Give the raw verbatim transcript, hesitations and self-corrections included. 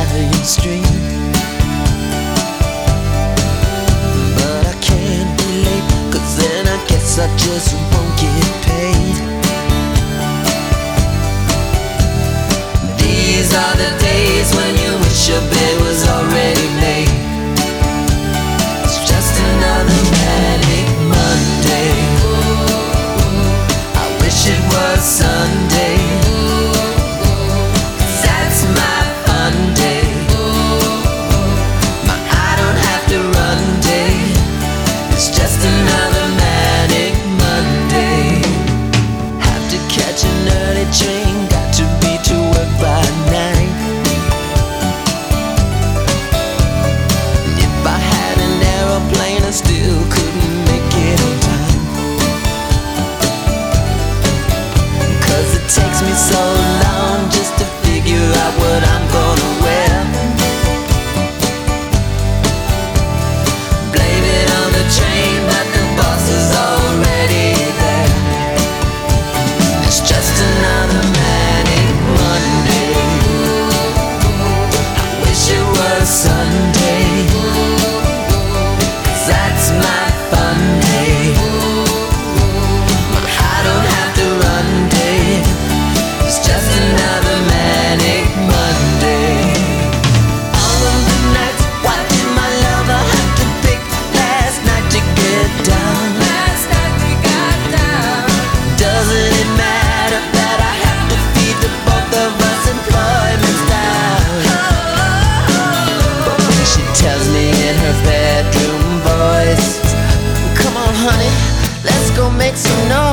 Italian street. But I can't be late, 'cause then I guess I just won't get paid. These are the days when you wish your bed was already made. It's just another manic Monday. I wish it was Sunday, 'cause that's my fun day, my I don't have to run day. It's just another manic Monday. Have to catch an early train, got to be to work by nine. And if I had an aeroplane, I still couldn't make it on time, 'cause it takes me so long just to figure out what I'm gonna wear. Blame it on the train, but the boss is already there. It's just another manic Monday. I wish it was Sunday, 'cause that's my fun day, my I don't have to run day. It's just another manic Monday. All of the nights, what did my lover have to pick last night to get down? Last night we got down. Doesn't it matter that I have to feed the both of us employment's down? But when she tells me in her bedroom voice, come on honey, let's go make some noise.